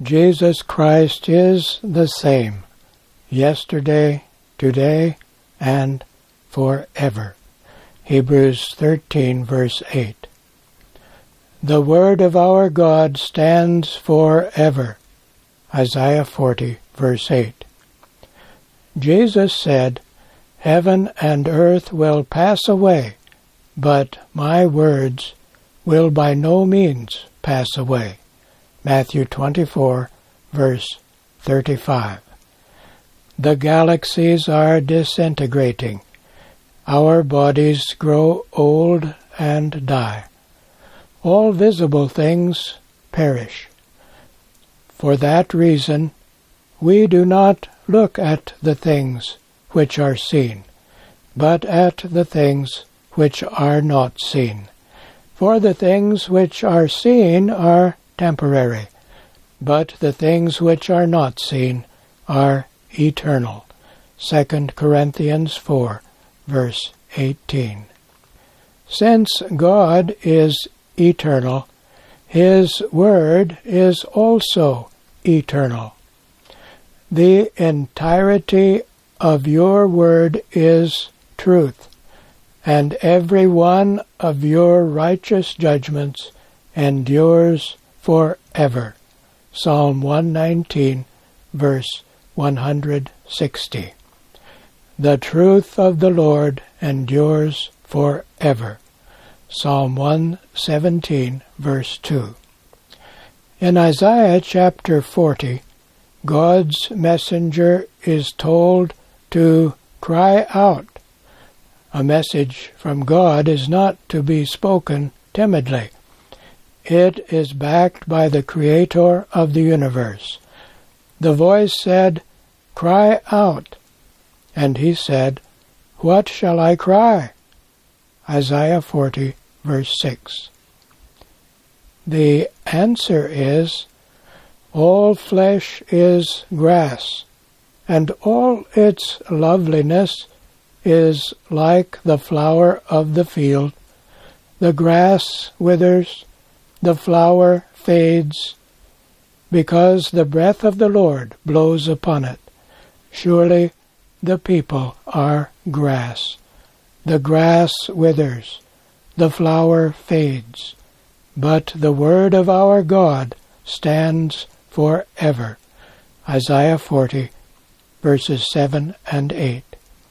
Jesus Christ is the same, yesterday, today, and forever. Hebrews 13, verse 8. The word of our God stands forever. Isaiah 40, verse 8. Jesus said, "Heaven and earth will pass away, but my words will by no means pass away." Matthew 24, verse 35. The galaxies are disintegrating. Our bodies grow old and die. All visible things perish. For that reason, we do not look at the things which are seen, but at the things which are not seen. For the things which are seen are temporary, but the things which are not seen are eternal. 2 Corinthians 4, verse 18. Since God is eternal, His Word is also eternal. The entirety of your Word is truth, and every one of your righteous judgments endures forever. Psalm 119, verse 160. The truth of the Lord endures forever. Psalm 117, verse 2. In Isaiah chapter 40, God's messenger is told to cry out. A message from God is not to be spoken timidly. It is backed by the Creator of the universe. The voice said, "Cry out." And he said, "What shall I cry?" Isaiah 40, verse 6. The answer is, "All flesh is grass, and all its loveliness is like the flower of the field. The grass withers, the flower fades, because the breath of the Lord blows upon it. Surely the people are grass. The grass withers, the flower fades, but the word of our God stands forever." Isaiah 40, verses 7 and 8.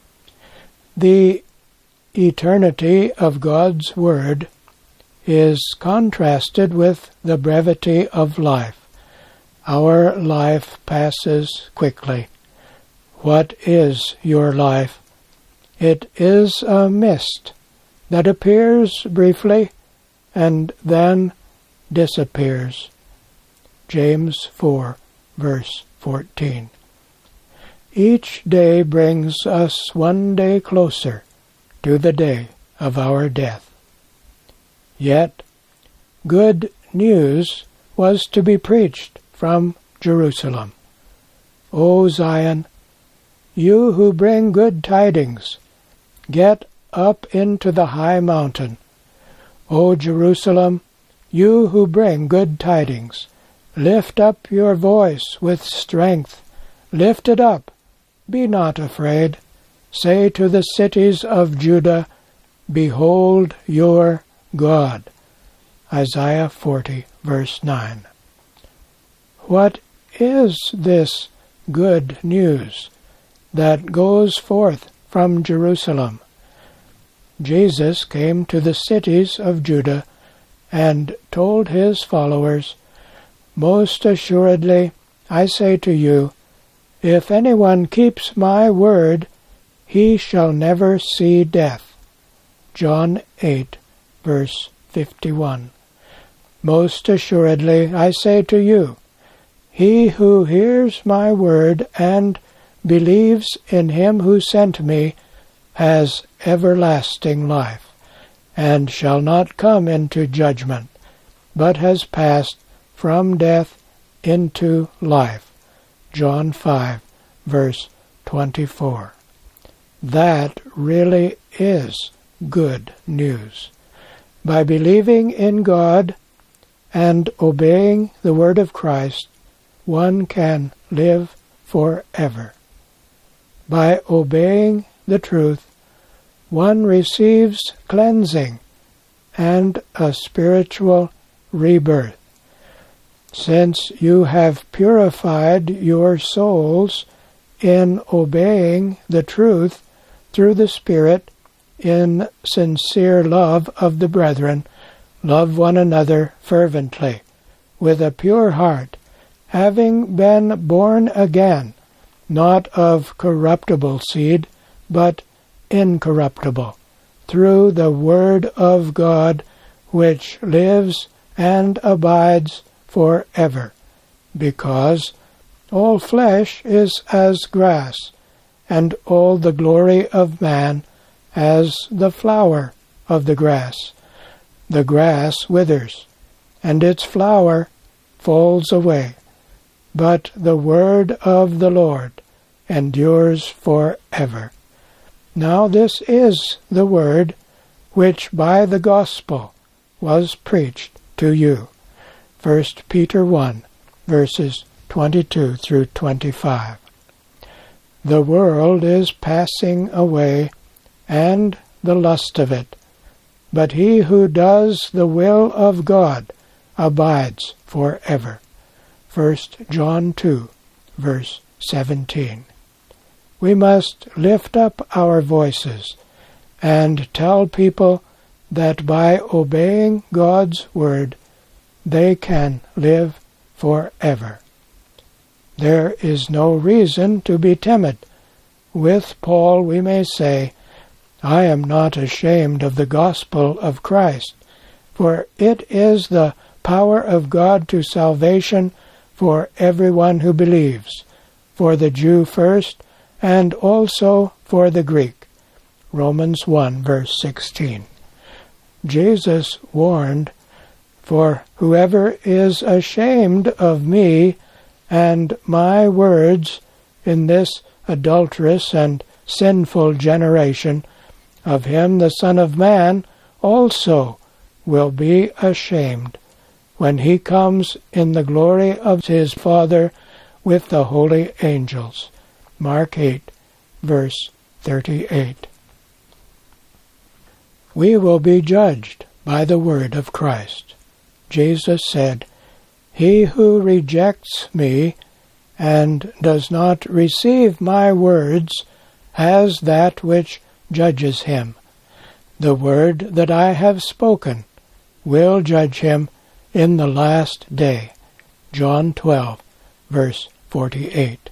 The eternity of God's Word is contrasted with the brevity of life. Our life passes quickly. What is your life? It is a mist that appears briefly and then disappears. James 4, verse 14. Each day brings us one day closer to the day of our death. Yet, good news was to be preached from Jerusalem. O Zion, you who bring good tidings, get up into the high mountain. O Jerusalem, you who bring good tidings, lift up your voice with strength. Lift it up. Be not afraid. Say to the cities of Judah, "Behold your God." Isaiah 40, verse 9. What is this good news that goes forth from Jerusalem? Jesus came to the cities of Judah and told his followers, "Most assuredly, I say to you, if anyone keeps my word, he shall never see death." John 8, verse 51. Most assuredly, I say to you, he who hears my word and believes in him who sent me has everlasting life, and shall not come into judgment, but has passed from death into life. John 5, verse 24. That really is good news. By believing in God and obeying the word of Christ, one can live forever. By obeying the truth, one receives cleansing and a spiritual rebirth. Since you have purified your souls in obeying the truth through the Spirit in sincere love of the brethren, love one another fervently, with a pure heart, having been born again, not of corruptible seed, but incorruptible, through the Word of God, which lives and abides forever. Because all flesh is as grass, and all the glory of man as the flower of the grass. The grass withers, and its flower falls away, but the word of the Lord endures forever. Now this is the word which by the gospel was preached to you. 1 Peter 1, verses 22 through 25. The world is passing away, and the lust of it, but he who does the will of God abides forever. 1 John 2, verse 17. We must lift up our voices and tell people that by obeying God's word, they can live forever. There is no reason to be timid. With Paul we may say, I am not ashamed of the gospel of Christ, for it is the power of God to salvation for everyone who believes, for the Jew first, and also for the Greek. Romans 1, verse 16. Jesus warned, For whoever is ashamed of me and my words in this adulterous and sinful generation, of him the Son of Man also will be ashamed when he comes in the glory of his Father with the holy angels. Mark 8, verse 38. We will be judged by the word of Christ. Jesus said, He who rejects me and does not receive my words has that which judges him. The word that I have spoken will judge him in the last day. John 12, verse 48.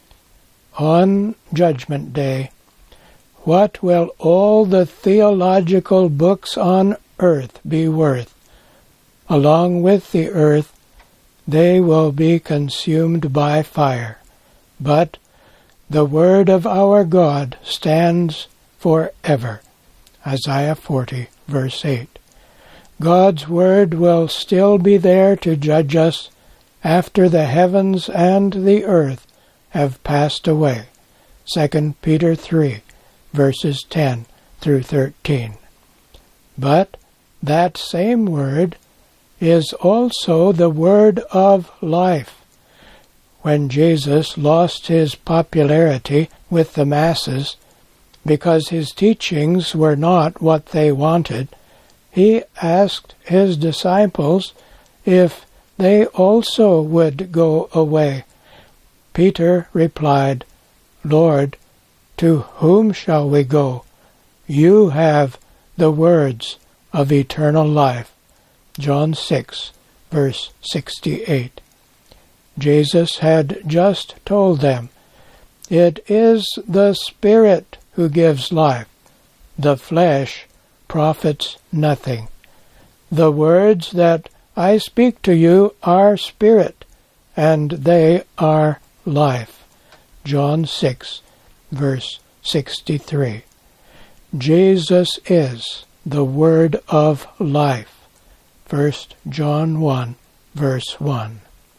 On Judgment Day, what will all the theological books on earth be worth? Along with the earth, they will be consumed by fire. But the word of our God stands forever. Isaiah 40, verse 8. God's word will still be there to judge us after the heavens and the earth have passed away. 2 Peter 3, verses 10 through 13. But that same word is also the word of life. When Jesus lost his popularity with the masses because his teachings were not what they wanted, he asked his disciples if they also would go away. Peter replied, Lord, to whom shall we go? You have the words of eternal life. John 6, verse 68. Jesus had just told them, It is the Spirit who gives life. The flesh profits nothing. The words that I speak to you are spirit, and they are life. John 6, verse 63. Jesus is the word of life. 1 John 1, verse 1.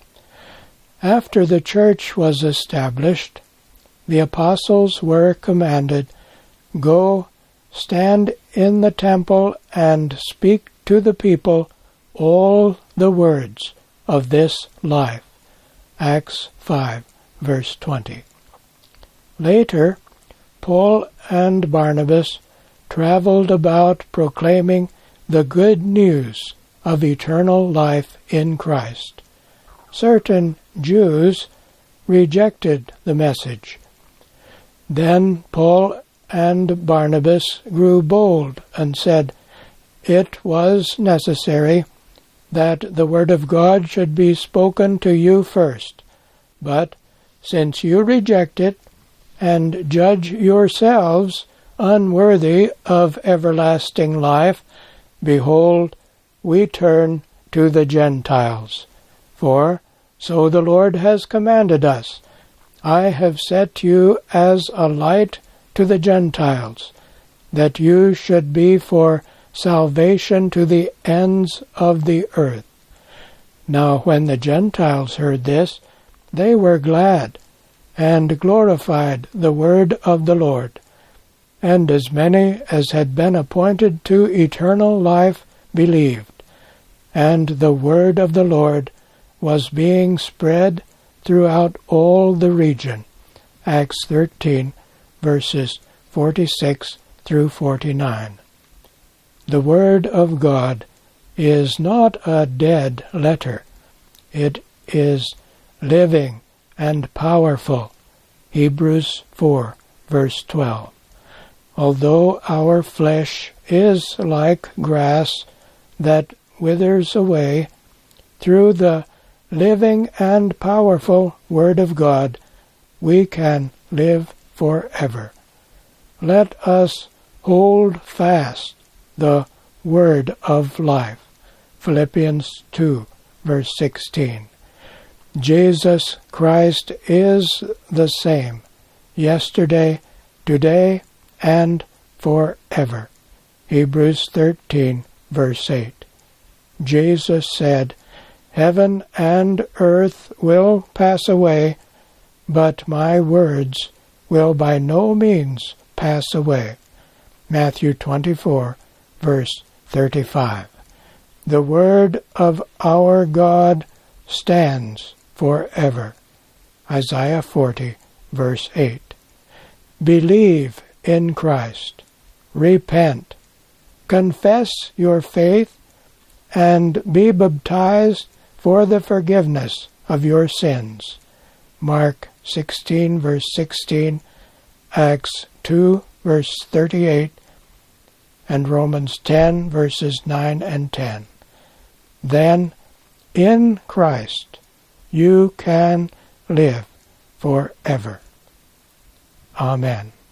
After the church was established, the apostles were commanded, Go, stand in the temple and speak to the people all the words of this life. Acts 5, verse 20. Later, Paul and Barnabas traveled about proclaiming the good news of eternal life in Christ. Certain Jews rejected the message. Then Paul and Barnabas grew bold and said, "It was necessary that the word of God should be spoken to you first. But since you reject it and judge yourselves unworthy of everlasting life, behold, we turn to the Gentiles. For so the Lord has commanded us, I have set you as a light to the Gentiles, that you should be for salvation to the ends of the earth." Now when the Gentiles heard this, they were glad, and glorified the word of the Lord. And as many as had been appointed to eternal life believed, and the word of the Lord was being spread throughout all the region. Acts 13, verses 46 through 49. The Word of God is not a dead letter. It is living and powerful. Hebrews 4, verse 12. Although our flesh is like grass that withers away, through the living and powerful Word of God, we can live forever. Let us hold fast the Word of life. Philippians 2, verse 16. Jesus Christ is the same, yesterday, today, and forever. Hebrews 13, verse 8. Jesus said, "Heaven and earth will pass away, but my words will by no means pass away." Matthew 24, verse 35. The word of our God stands forever. Isaiah 40, verse 8. Believe in Christ. Repent. Confess your faith and be baptized for the forgiveness of your sins. Mark 16, verse 16, Acts 2, verse 38, and Romans 10, verses 9 and 10. Then, in Christ, you can live forever. Amen.